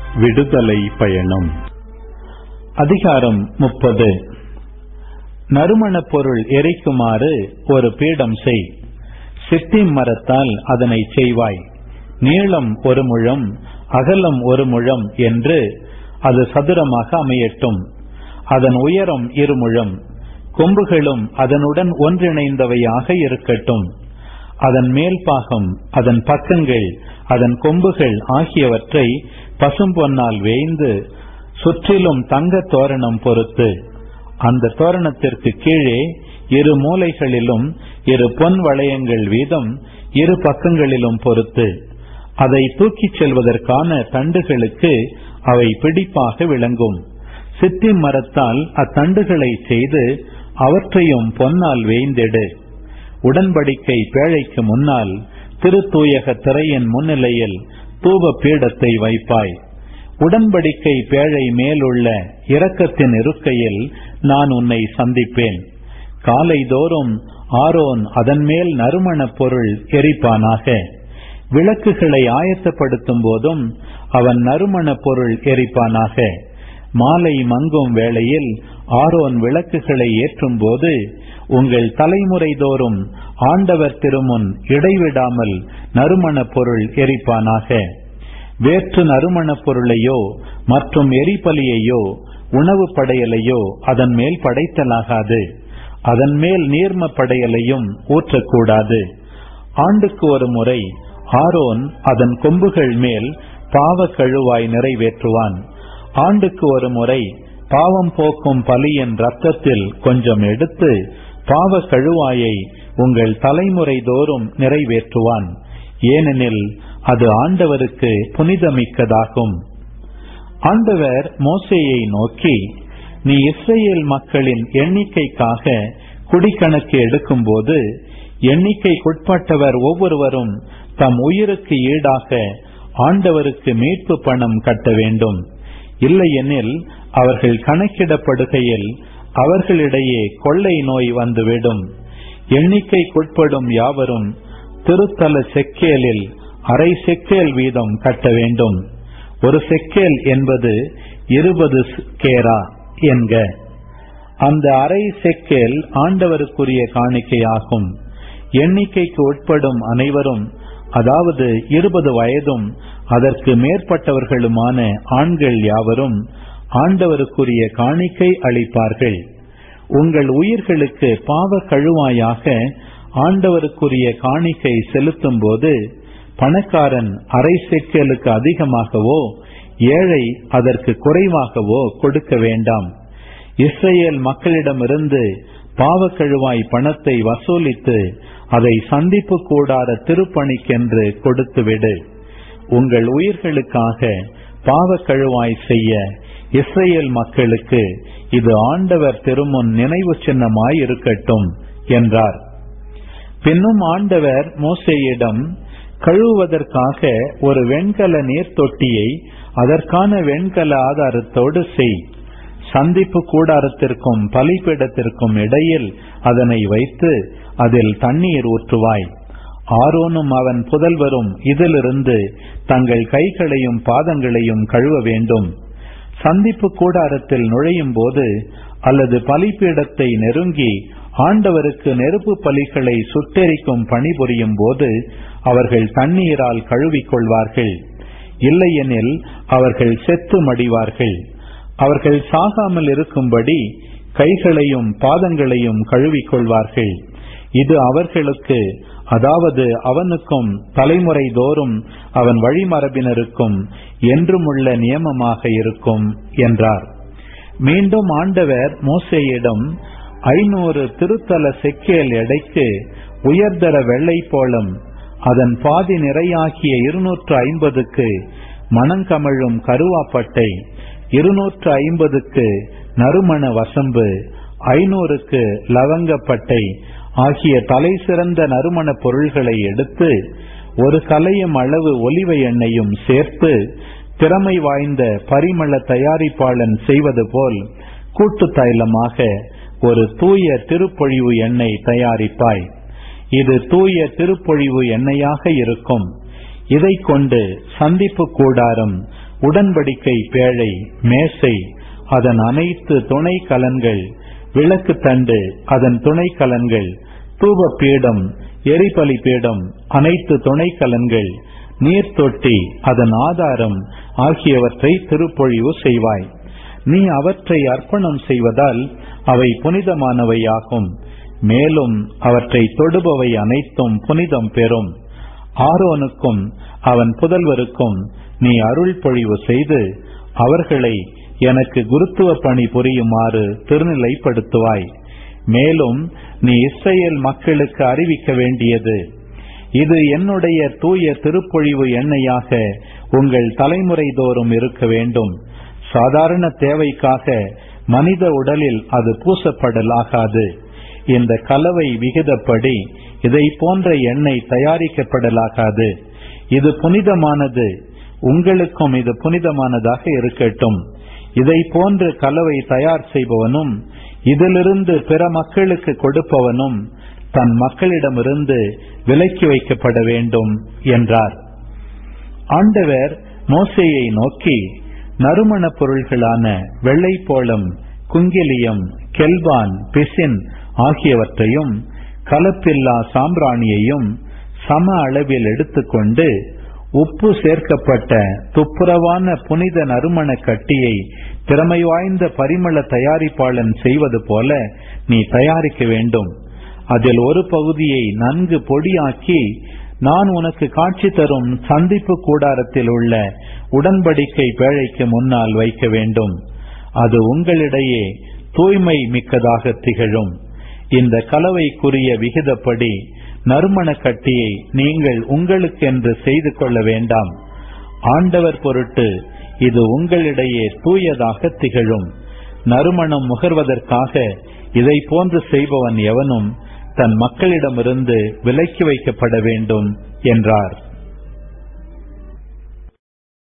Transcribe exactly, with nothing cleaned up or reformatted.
விடுதலை பயணம். அதிகாரம் முப்பது. நறுமணப் பொருள் எரிக்குமாறு ஒரு பீடம் செய். சித்திம் மரத்தால் அதனை செய்வாய். நீளம் ஒரு முழம், அகலம் ஒரு முழம் என்று அது சதுரமாக அமையட்டும். அதன் உயரம் இருமுழம். கொம்புகளும் அதனுடன் ஒன்றிணைந்தவையாக இருக்கட்டும். அதன் மேல் பாகம், அதன் பக்கங்கள், அதன் கொம்புகள் ஆகியவற்றை பசும்பொன்னால் வேய்ந்து சுற்றிலும் தங்க தோரணம் பொருத்து, அந்த தோரணத்திற்கு கீழே இரு மூலைகளிலும் இரு பொன் வளையங்கள் வீதம் இரு பக்கங்களிலும் பொருத்து, அதை தூக்கிச் செல்வதற்கான தண்டுகளுக்கு அவை பிடிப்பாக விளங்கும். சித்தி மரத்தால் அத்தண்டுகளை செய்து அவற்றையும் பொன்னால் வேய்ந்திடு. உடன்படிக்கை பேழைக்கு முன்னால் திருத்தூயக திரையின் முன்னிலையில் தூப பீடத்தை வைப்பாய். உடன்படிக்கை பேழை மேலுள்ள இரக்கத்தின் இருக்கையில் நான் உன்னை சந்திப்பேன். காலைதோறும் ஆரோன் அதன் மேல் நறுமணப் பொருள் எரிப்பானாக. விளக்குகளை ஆயத்தப்படுத்தும் போதும் அவன் நறுமணப் பொருள் எரிப்பானாக. மாலை மங்கும் வேளையில் ஆரோன் விளக்குகளை ஏற்றும் போது உங்கள் தலைமுறை தோறும் ஆண்டவர் திருமுன் இடைவிடாமல் நறுமணப் பொருள் எரிப்பானாக. வேற்று நறுமணப் பொருளையோ மற்றும் எரிபலியையோ உணவு படையலையோ அதன் மேல் படைத்தலாகாது. அதன் மேல் நீர்ம படையலையும் ஊற்றக்கூடாது. ஆண்டுக்கு ஒரு முறை ஆரோன் அதன் கொம்புகள் மேல் பாவ கழுவாய் நிறைவேற்றுவான். ஆண்டுக்கு ஒரு முறை பாவம் போக்கும் பலியின் இரத்தத்தில் கொஞ்சம் எடுத்து பாவ கழுவாயை உங்கள் தலைமுறை தோறும் நிறைவேற்றுவான். ஏனெனில் அது ஆண்டவருக்கு புனிதமிக்கதாகும். ஆண்டவர் மோசேயை நோக்கி, நீ இஸ்ரேல் மக்களின் எண்ணிக்கைக்காக குடிக்கணக்கு எடுக்கும் போது எண்ணிக்கைக்குட்பட்டவர் ஒவ்வொருவரும் தம் உயிருக்கு ஈடாக ஆண்டவருக்கு மீட்பு பணம் கட்ட வேண்டும். இல்லையெனில் அவர்கள் கணக்கிடப்படுகையில் அவர்களிடையே கொள்ளை நோய் வந்துவிடும். எண்ணிக்கைக்குட்படும் யாவரும் திருத்தல செக்கேலில் அரை செக்கேல் வீதம் கட்ட வேண்டும். ஒரு செக்கேல் என்பது இருபது கேரா என்க. அந்த அரை செக்கேல் ஆண்டவருக்குரிய காணிக்கையாகும். எண்ணிக்கைக்கு உட்படும் அனைவரும், அதாவது இருபது வயதும் அதற்கு மேற்பட்டவர்களுமான ஆண்கள் யாவரும் ஆண்டவருக்குரிய காணிக்கை அளிப்பார்கள். உங்கள் உயிர்களுக்கு பாவ கழுவாயாக ஆண்டவருக்குரிய காணிக்கை செலுத்தும் போது பணக்காரன் அரை செக்கேலுக்கு அதிகமாகவோ ஏழை அதற்கு குறைவாகவோ கொடுக்க வேண்டாம். இஸ்ரேல் மக்களிடமிருந்து பாவ கழுவாய் பணத்தை வசூலித்து அதை சந்திப்பு கூடார திருப்பணிக்கென்று கொடுத்துவிடு. உங்கள் உயிர்களுக்காக பாவ கழுவாய் செய்ய இஸ்ரேல் மக்களுக்கு இது ஆண்டவர் திருமுன் நினைவு சின்னமாய் இருக்கட்டும் என்றார். பின்னும் ஆண்டவர் மோசேயிடம், கழுவுவதற்காக ஒரு வெண்கல நீர் தொட்டியை அதற்கான வெண்கல ஆதாரத்தோடு செய். சந்திப்பு கூடாரத்திற்கும் பலிபீடத்திற்கும் இடையில் அதனை வைத்து அதில் தண்ணீர் ஊற்றுவாய். ஆரோனும் அவன் புதல்வரும் இதிலிருந்து தங்கள் கைகளையும் பாதங்களையும் கழுவ வேண்டும். சந்திப்பு கூடாரத்தில் நுழையும் போது அல்லது பலிபீடத்தை நெருங்கி ஆண்டவருக்கு நெருப்பு பலிகளை சுட்டெரிக்கும் பணிபுரியும் போது அவர்கள் தண்ணீரால் கழுவிக்கொள்வார்கள். இல்லையெனில் அவர்கள் செத்து மடிவார்கள். அவர்கள் சாகாமல் இருக்கும்படி கைகளையும் பாதங்களையும் கழுவிக்கொள்வார்கள். இது அவர்களுக்கு, அதாவது அவனுக்கும் தலைமுறை தோறும் அவன் வழிமரபினருக்கும் என்றுமுள்ள நியமமாக இருக்கும் என்றார். மீண்டும் ஆண்டவர் மோசேயிடம், ஐநூறு திருத்தல செக்கேல் எடைக்கு உயர்தர வெள்ளை போலம், அதன் பாதி நிறையாகிய இருநூற்று ஐம்பதுக்கு மணங்கமழும் கருவாப்பட்டை, இருநூற்று ஐம்பதுக்கு நறுமண வசம்பு, ஐநூறுக்கு லவங்கப்பட்டை ஆகிய தலை சிறந்த நறுமண பொருள்களை எடுத்து ஒரு கலையும் அளவு ஒலிவ எண்ணெயும் சேர்த்து திறமை வாய்ந்த பரிமள தயாரிப்பாளன் செய்வது போல் கூட்டு தைலமாக ஒரு தூய திருப்பொழிவு எண்ணெய் தயாரிப்பாய். இது தூய திருப்பொழிவு எண்ணெயாக இருக்கும். இதை கொண்டு சந்திப்பு கூடாரம் உடன்படிக்கை பேழை, மேசை, அதன் அனைத்து துணை கலன்கள், விளக்கு தண்டு, அதன் துணை கலன்கள், தூப பீடம், எரிபலி பீடம், அனைத்து துணை கலன்கள், நீர்த்தொட்டி, அதன் ஆதாரம் ஆகியவற்றை திருப்பொழிவு செய்வாய். நீ அவற்றை அர்ப்பணம் செய்வதால் அவை புனிதமானவையாகும். மேலும் அவற்றை தொடுபவை அனைத்தும் புனிதம் பெறும். ஆரோனுக்கும் அவன் புதல்வருக்கும் நீ அருள் பொழிவு செய்து அவர்களை எனக்கு குருத்துவ பணி புரியுமாறு திருநிலைப்படுத்துவாய். மேலும் நீ இஸ்ரவேல் மக்களுக்கு அறிவிக்க வேண்டியது, இது என்னுடைய தூய திருப்பொழிவு எண்ணெயாக உங்கள் தலைமுறை தோறும் இருக்க வேண்டும். சாதாரண தேவைக்காக மனித உடலில் அது பூசப்படலாகாது. இந்த கலவை விகிதப்படி இதை போன்ற எண்ணெய் தயாரிக்கப்படலாகாது. இது புனிதமானது, உங்களுக்கும் இது புனிதமானதாக இருக்கட்டும். இதை போன்று கலவை தயார் செய்பவனும் இதிலிருந்து பிற மக்களுக்கு கொடுப்பவனும் தன் மக்களிடமிருந்து விலக்கி வைக்கப்பட வேண்டும் என்றார். ஆண்டவர் மோசேயை நோக்கி, நறுமண பொருள்களான வெள்ளைப்போளம், குங்கிலியம், கெல்பான், பிசின் ஆகியவற்றையும் கலப்பில்லா சாம்பிராணியையும் சம அளவில் எடுத்துக்கொண்டு உப்பு சேர்க்கப்பட்ட துப்புரவான புனித நறுமண கட்டியை திறமை வாய்ந்த பரிமள தயாரிப்பாளன் செய்வது போல நீ தயாரிக்க வேண்டும். அதில் ஒரு பகுதியை நன்கு பொடியாக்கி நான் உனக்கு காட்சி தரும் சந்திப்பு கூடாரத்தில் உள்ள உடன்படிக்கை பேழைக்கு முன்னால் வைக்க வேண்டும். அது உங்களிடையே தூய்மை மிக்கதாக திகழும். இந்த கலவைக்குரிய விகிதப்படி நறுமண கட்டியை நீங்கள் உங்களுக்கென்று செய்து கொள்ள வேண்டாம். ஆண்டவர் பொருட்டு இது உங்களிடையே தூயதாக திகழும். நறுமணம் முகர்வதற்காக இதை போன்று செய்பவன் எவனும் தன் மக்களிடமிருந்து விலக்கி வைக்கப்பட வேண்டும் என்றார்.